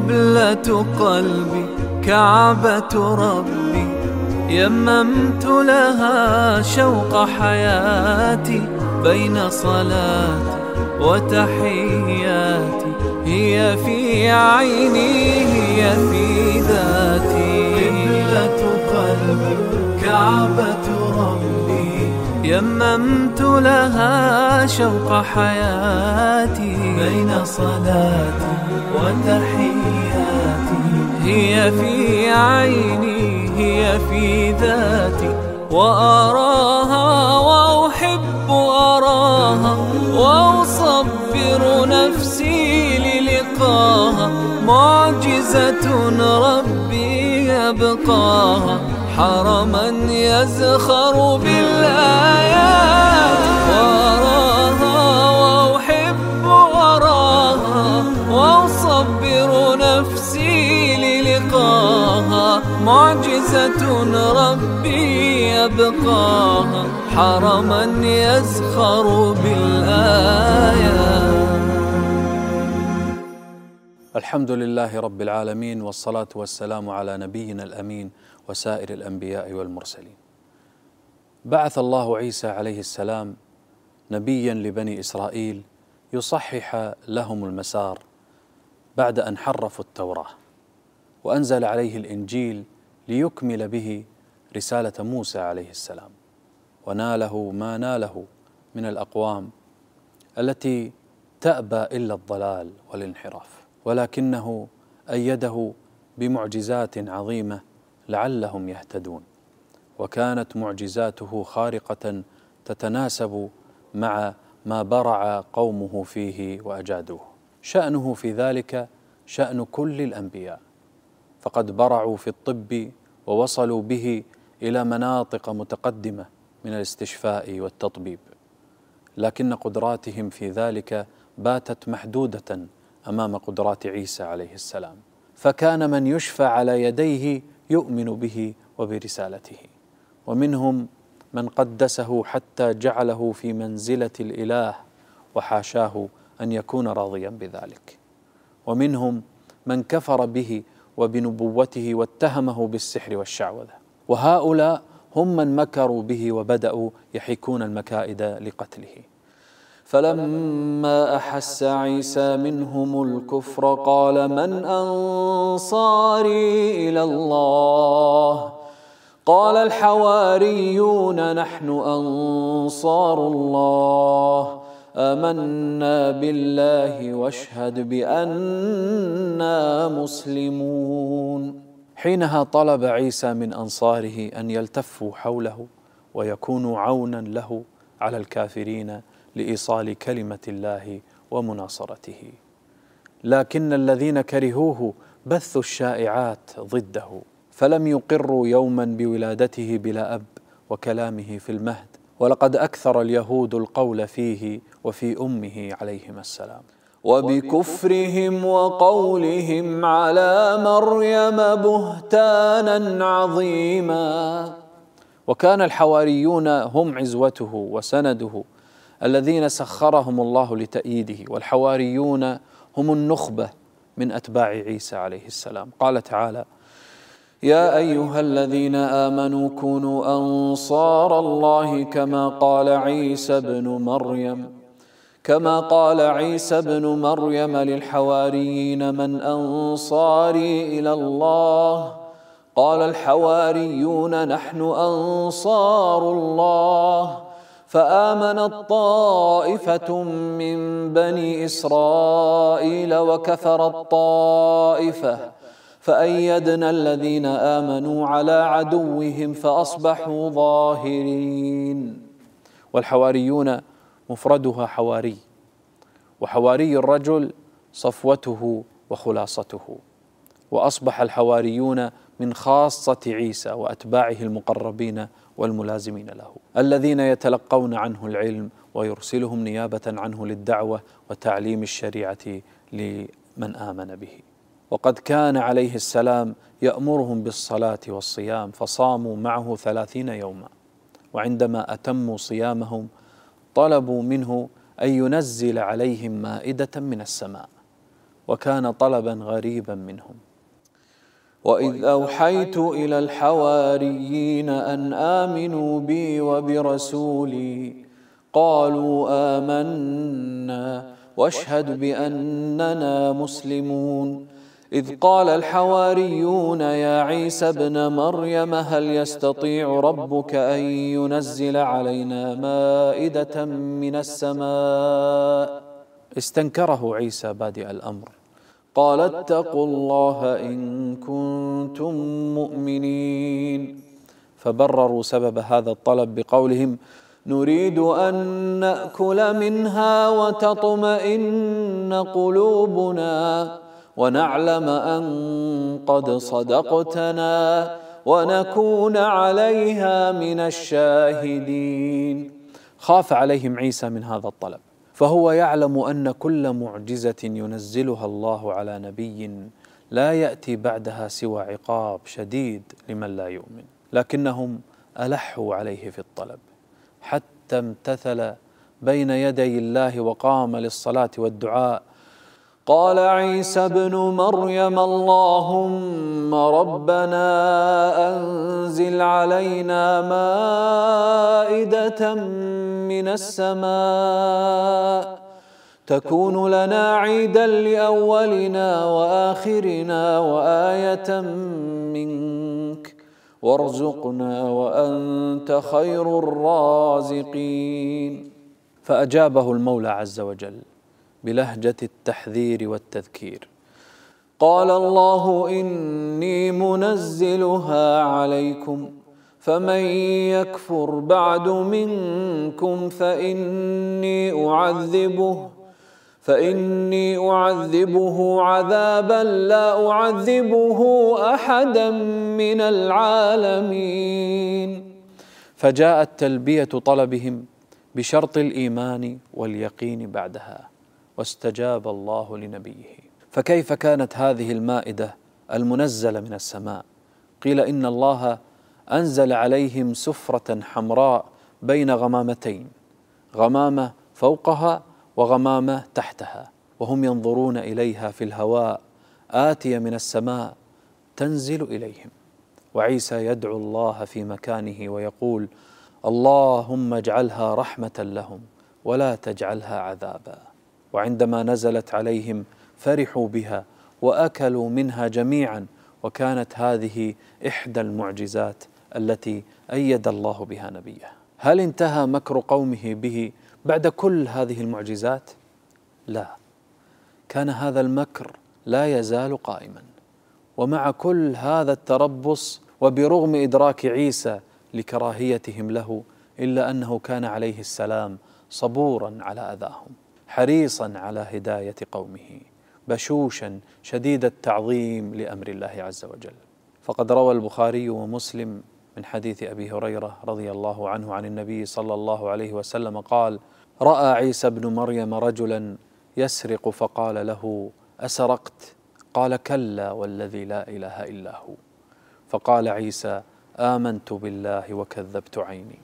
قبلة قلبي كعبة ربي، يممت لها شوق حياتي بين صلاتي وتحياتي. هي في عيني هي في ذاتي، قبلة قلبي كعبة ربي، يممت لها شوق حياتي بين صلاتي وتحياتي. هي في عيني هي في ذاتي، وأراها وأحب أراها، وأصبر نفسي للقاها. معجزة ربي يبقاها، حرما يزخر بالآيات. وأراها وأحب أراها، وأصبر نفسي للقاها. معجزة ربي يبقاها، حرما يزخر بالآيات. الحمد لله رب العالمين، والصلاة والسلام على نبينا الأمين وسائر الأنبياء والمرسلين. بعث الله عيسى عليه السلام نبيا لبني إسرائيل يصحح لهم المسار بعد أن حرفوا التوراة، وأنزل عليه الإنجيل ليكمل به رسالة موسى عليه السلام، وناله ما ناله من الأقوام التي تأبى إلا الضلال والانحراف، ولكنه أيده بمعجزات عظيمة لعلهم يهتدون. وكانت معجزاته خارقة تتناسب مع ما برع قومه فيه وأجادوه. شأنه في ذلك شأن كل الأنبياء، فقد برعوا في الطب ووصلوا به إلى مناطق متقدمة من الاستشفاء والتطبيب، لكن قدراتهم في ذلك باتت محدودة أمام قدرات عيسى عليه السلام. فكان من يشفى على يديه يؤمن به وبرسالته، ومنهم من قدسه حتى جعله في منزلة الإله، وحاشاه أن يكون راضيا بذلك. ومنهم من كفر به وبنبوته واتهمه بالسحر والشعوذة. وهؤلاء هم من مكروا به وبدأوا يحيكون المكائد لقتله. فلما أحس عيسى منهم الكفر قال من أنصاري إلى الله؟ قال الحواريون نحن أنصار الله، آمنا بالله واشهد بأننا مسلمون. حينها طلب عيسى من أنصاره أن يلتفوا حوله ويكونوا عونا له على الكافرين لإيصال كلمة الله ومناصرته، لكن الذين كرهوه بثوا الشائعات ضده، فلم يقروا يوما بولادته بلا أب وكلامه في المهد. ولقد أكثر اليهود القول فيه وفي أمه عليهما السلام، وبكفرهم وقولهم على مريم بهتانا عظيما. وكان الحواريون هم عزوته وسنده الذين سخرهم الله لتأييده، والحواريون هم النخبة من أتباع عيسى عليه السلام. قال تعالى: يا أيها الذين آمنوا كونوا أنصار الله كما قال عيسى بن مريم للحواريين من أنصاري إلى الله؟ قال الحواريون نحن أنصار الله. فآمنت طائفة من بني إسرائيل وكفرت طائفة، فأيدنا الذين آمنوا على عدوهم فأصبحوا ظاهرين. والحواريون مفردها حواري، وحواري الرجل صفوته وخلاصته. وأصبح الحواريون من خاصة عيسى وأتباعه المقربين والملازمين له، الذين يتلقون عنه العلم ويرسلهم نيابة عنه للدعوة وتعليم الشريعة لمن آمن به. وقد كان عليه السلام يأمرهم بالصلاة والصيام، فصاموا معه 30 يوما، وعندما أتموا صيامهم طلبوا منه أن ينزل عليهم مائدة من السماء، وكان طلبا غريبا منهم. وإذ أوحيت إلى الحواريين أن آمنوا بي وبرسولي قالوا آمنا واشهد بأننا مسلمون. إذ قال الحواريون يا عيسى ابن مريم هل يستطيع ربك أن ينزل علينا مائدة من السماء؟ استنكره عيسى بادئ الأمر، قال اتقوا الله إن كنتم مؤمنين. فبرروا سبب هذا الطلب بقولهم نريد أن نأكل منها وتطمئن قلوبنا ونعلم أن قد صدقتنا ونكون عليها من الشاهدين. خاف عليهم عيسى من هذا الطلب، فهو يعلم أن كل معجزة ينزلها الله على نبي لا يأتي بعدها سوى عقاب شديد لمن لا يؤمن، لكنهم ألحوا عليه في الطلب حتى امتثل بين يدي الله وقام للصلاة والدعاء. قال عيسى ابن مريم اللهم ربنا أنزل علينا مائدة من السماء تكون لنا عيدا لأولنا وآخرنا وآية منك وارزقنا وأنت خير الرازقين. فأجابه المولى عز وجل بلهجة التحذير والتذكير، قال الله إني منزلها عليكم فمن يكفر بعد منكم فإني أعذبه عذابا لا أعذبه أحدا من العالمين. فجاءت تلبية طلبهم بشرط الإيمان واليقين بعدها، واستجاب الله لنبيه. فكيف كانت هذه المائدة المنزلة من السماء؟ قيل إن الله أنزل عليهم سفرة حمراء بين غمامتين، غمامة فوقها وغمامة تحتها، وهم ينظرون إليها في الهواء آتية من السماء تنزل إليهم. وعيسى يدعو الله في مكانه ويقول اللهم اجعلها رحمة لهم ولا تجعلها عذابا. وعندما نزلت عليهم فرحوا بها وأكلوا منها جميعا، وكانت هذه إحدى المعجزات التي أيد الله بها نبيه. هل انتهى مكر قومه به بعد كل هذه المعجزات؟ لا، كان هذا المكر لا يزال قائما. ومع كل هذا التربص وبرغم إدراك عيسى لكراهيتهم له، إلا أنه كان عليه السلام صبورا على أذاهم، حريصا على هداية قومه، بشوشا شديد التعظيم لأمر الله عز وجل. فقد روى البخاري ومسلم من حديث أبي هريرة رضي الله عنه عن النبي صلى الله عليه وسلم قال رأى عيسى بن مريم رجلا يسرق فقال له أسرقت؟ قال كلا والذي لا إله إلا هو. فقال عيسى آمنت بالله وكذبت عيني.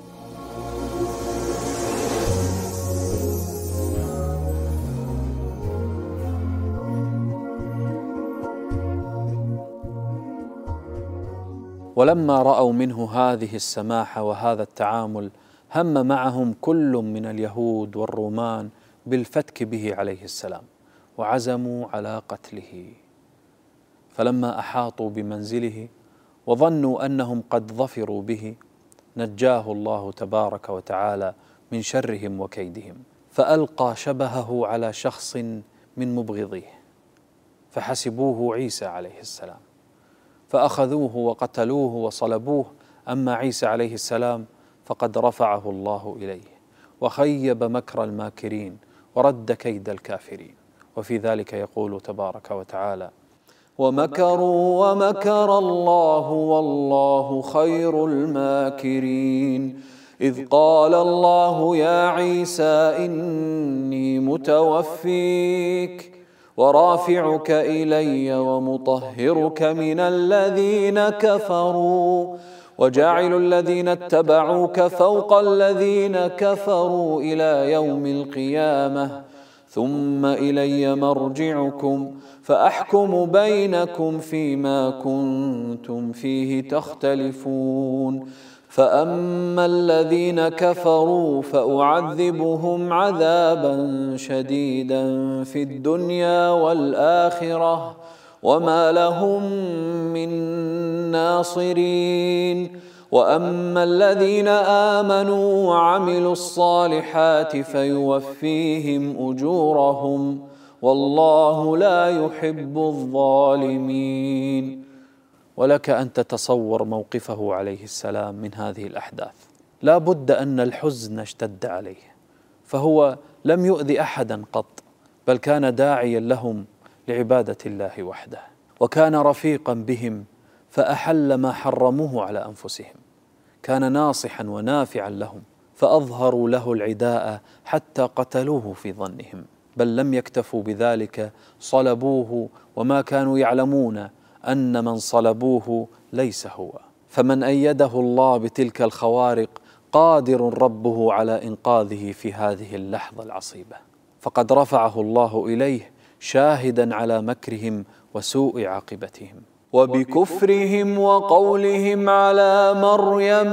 ولما رأوا منه هذه السماحة وهذا التعامل هم معهم كل من اليهود والرومان بالفتك به عليه السلام، وعزموا على قتله. فلما أحاطوا بمنزله وظنوا أنهم قد ظفروا به، نجاه الله تبارك وتعالى من شرهم وكيدهم، فألقى شبهه على شخص من مبغضيه، فحسبوه عيسى عليه السلام، فأخذوه وقتلوه وصلبوه. أما عيسى عليه السلام فقد رفعه الله إليه وخيب مكر الماكرين ورد كيد الكافرين. وفي ذلك يقول تبارك وتعالى ومكروا ومكر الله والله خير الماكرين. إذ قال الله يا عيسى إني متوفيك ورافعك إلي ومطهرك من الذين كفروا وجاعل الذين اتبعوك فوق الذين كفروا إلى يوم القيامة ثم إلي مرجعكم فأحكم بينكم فيما كنتم فيه تختلفون فأما الذين كفروا فأعذبهم عذابا شديدا في الدنيا والآخرة وما لهم من ناصرين وأما الذين آمنوا وعملوا الصالحات فيوفيهم أجورهم والله لا يحب الظالمين. ولك أن تتصور موقفه عليه السلام من هذه الأحداث. لا بد أن الحزن اشتد عليه، فهو لم يؤذي أحدا قط، بل كان داعيا لهم لعبادة الله وحده، وكان رفيقا بهم فأحل ما حرموه على أنفسهم، كان ناصحا ونافعا لهم فأظهروا له العداء حتى قتلوه في ظنهم، بل لم يكتفوا بذلك، صلبوه وما كانوا يعلمون أن من صلبوه ليس هو. فمن أيده الله بتلك الخوارق قادر ربه على إنقاذه في هذه اللحظة العصيبة، فقد رفعه الله إليه شاهدا على مكرهم وسوء عاقبتهم وبكفرهم وقولهم على مريم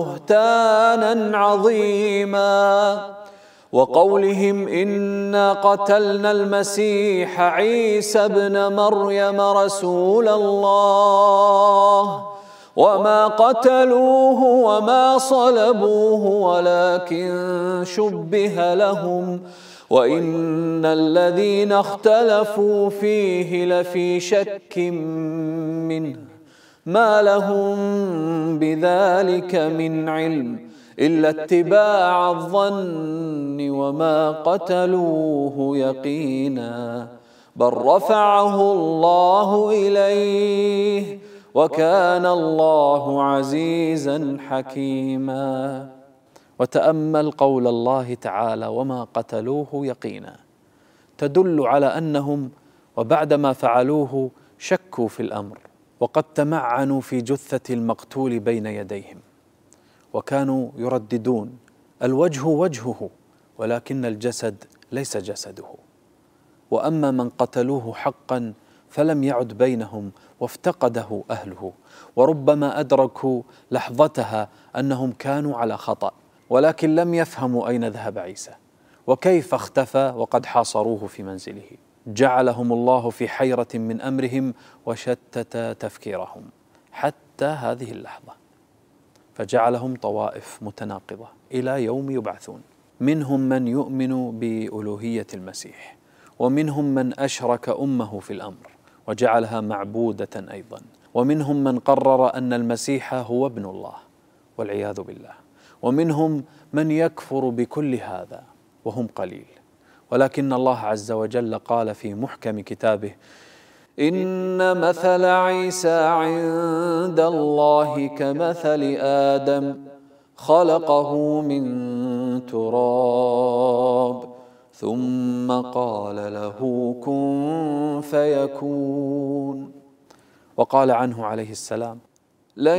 بهتانا عظيما وقولهم إنا قتلنا المسيح عيسى ابن مريم رسول الله وما قتلوه وما صلبوه ولكن شبه لهم وإن الذين اختلفوا فيه لفي شك منه ما لهم بذلك من علم إلا اتباع الظن وما قتلوه يقينا بل رفعه الله إليه وكان الله عزيزا حكيما. وتأمل قول الله تعالى وما قتلوه يقينا، تدل على أنهم وبعدما فعلوه شكوا في الأمر، وقد تمعنوا في جثة المقتول بين يديهم، وكانوا يرددون الوجه وجهه ولكن الجسد ليس جسده. وأما من قتلوه حقا فلم يعد بينهم وافتقده أهله، وربما أدركوا لحظتها أنهم كانوا على خطأ، ولكن لم يفهموا أين ذهب عيسى وكيف اختفى وقد حاصروه في منزله. جعلهم الله في حيرة من أمرهم وشتت تفكيرهم حتى هذه اللحظة، فجعلهم طوائف متناقضة إلى يوم يبعثون. منهم من يؤمن بألوهية المسيح، ومنهم من أشرك أمه في الأمر وجعلها معبودة أيضا، ومنهم من قرر أن المسيح هو ابن الله والعياذ بالله، ومنهم من يكفر بكل هذا وهم قليل. ولكن الله عز وجل قال في محكم كتابه إن مثل عيسى عند الله كمثل آدم خلقه من تراب ثم قال له كن فيكون. وقال عنه عليه السلام لن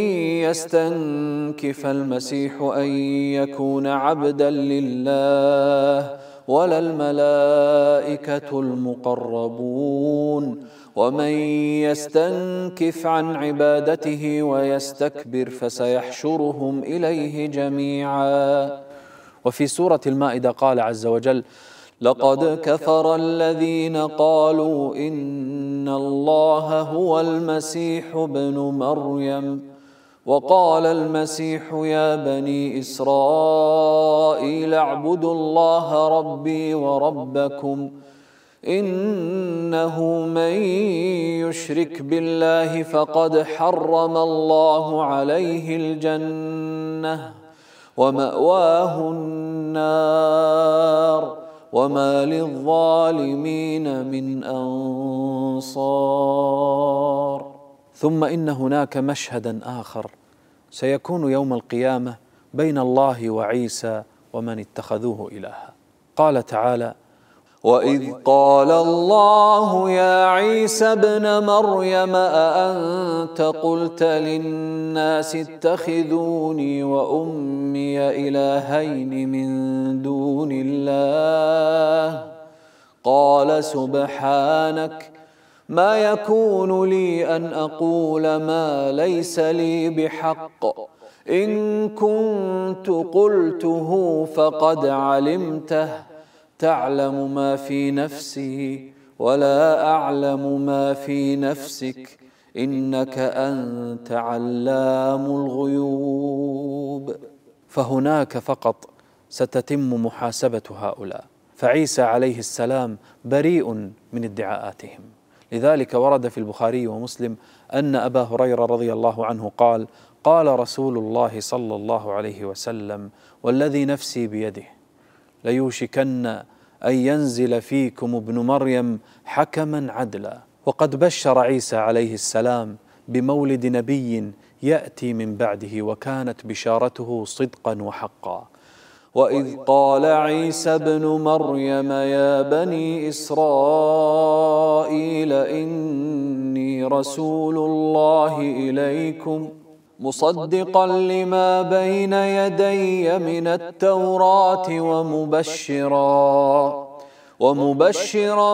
يستنكف المسيح أن يكون عبدا لله ولا الملائكة المقربون ومن يستنكف عن عبادته ويستكبر فسيحشرهم إليه جميعا. وفي سورة المائدة قال عز وجل لقد كفر الذين قالوا إن الله هو المسيح ابن مريم وقال المسيح يا بني إسرائيل اعبدوا الله ربي وربكم إنه من يشرك بالله فقد حرم الله عليه الجنة ومأواه النار وما للظالمين من أنصار. ثم إن هناك مشهدا آخر سيكون يوم القيامة بين الله وعيسى ومن اتخذوه إلها. قال تعالى وإذ قال الله يا عيسى ابن مريم أأنت قلت للناس اتخذوني وأمي إلهين من دون الله قال سبحانك ما يكون لي أن أقول ما ليس لي بحق إن كنت قلته فقد علمته تعلم ما في نفسي ولا أعلم ما في نفسك إنك أنت علام الغيوب. فهناك فقط ستتم محاسبة هؤلاء، فعيسى عليه السلام بريء من ادعاءاتهم. لذلك ورد في البخاري ومسلم أن أبا هريرة رضي الله عنه قال: قال رسول الله صلى الله عليه وسلم: والذي نفسي بيده ليوشكن أن ينزل فيكم ابن مريم حكما عدلا. وقد بشر عيسى عليه السلام بمولد نبي يأتي من بعده، وكانت بشارته صدقا وحقا. وإذ قال عيسى ابن مريم يا بني إسرائيل إني رسول الله إليكم مصدقا لما بين يدي من التوراة ومبشرا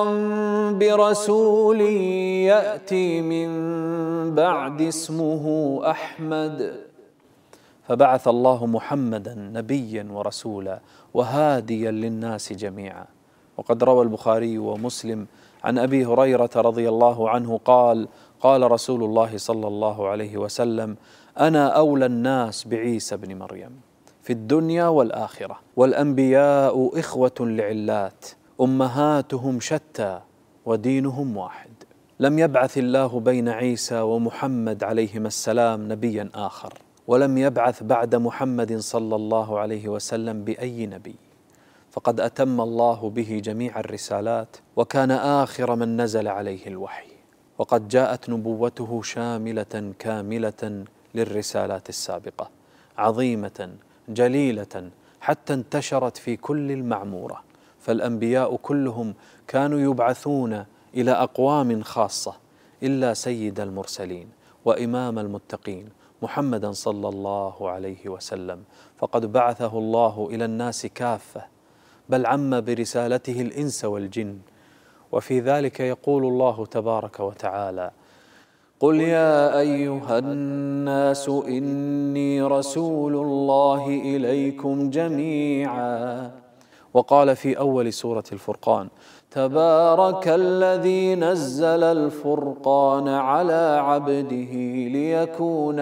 برسول يأتي من بعد اسمه أحمد. فبعث الله محمدا نبيا ورسولا وهاديا للناس جميعا. وقد روى البخاري ومسلم عن أبي هريرة رضي الله عنه قال: قال رسول الله صلى الله عليه وسلم: أنا أولى الناس بعيسى بن مريم في الدنيا والآخرة، والأنبياء إخوة لعلات أمهاتهم شتى ودينهم واحد. لم يبعث الله بين عيسى ومحمد عليهما السلام نبيا آخر، ولم يبعث بعد محمد صلى الله عليه وسلم بأي نبي، فقد أتم الله به جميع الرسالات، وكان آخر من نزل عليه الوحي. وقد جاءت نبوته شاملة كاملة للرسالات السابقة، عظيمة جليلة حتى انتشرت في كل المعمورة. فالأنبياء كلهم كانوا يبعثون إلى أقوام خاصة إلا سيد المرسلين وإمام المتقين محمدا صلى الله عليه وسلم، فقد بعثه الله إلى الناس كافة، بل عم برسالته الإنس والجن. وفي ذلك يقول الله تبارك وتعالى: قل يا أيها الناس إني رسول الله إليكم جميعا. وقال في أول سورة الفرقان: تبارك الذي نزل الفرقان على عبده ليكون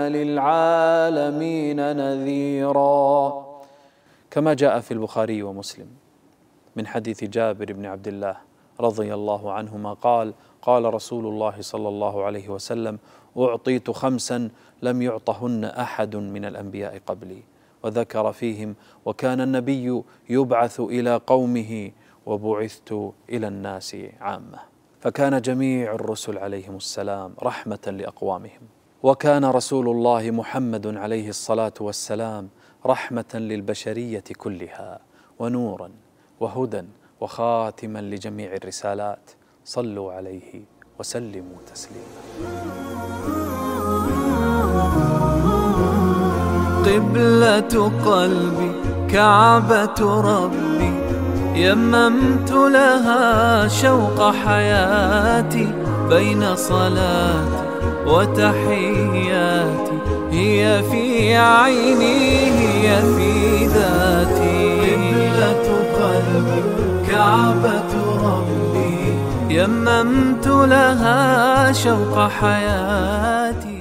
للعالمين نذيرا. كما جاء في البخاري ومسلم من حديث جابر بن عبد الله رضي الله عنهما قال: قال رسول الله صلى الله عليه وسلم: أعطيت 5 لم يعطهن أحد من الأنبياء قبلي. وذكر فيهم: وكان النبي يبعث إلى قومه وبعثت إلى الناس عامة. فكان جميع الرسل عليهم السلام رحمة لأقوامهم، وكان رسول الله محمد عليه الصلاة والسلام رحمة للبشرية كلها، ونورا وهدى وخاتما لجميع الرسالات. صلوا عليه وسلموا تسليما. قبلة قلبي كعبة ربي يممت لها شوق حياتي، بين صلاتي وتحياتي هي في عيني هي في ذاتي. قبلة قلبي كعبة ربي يممت لها شوق حياتي.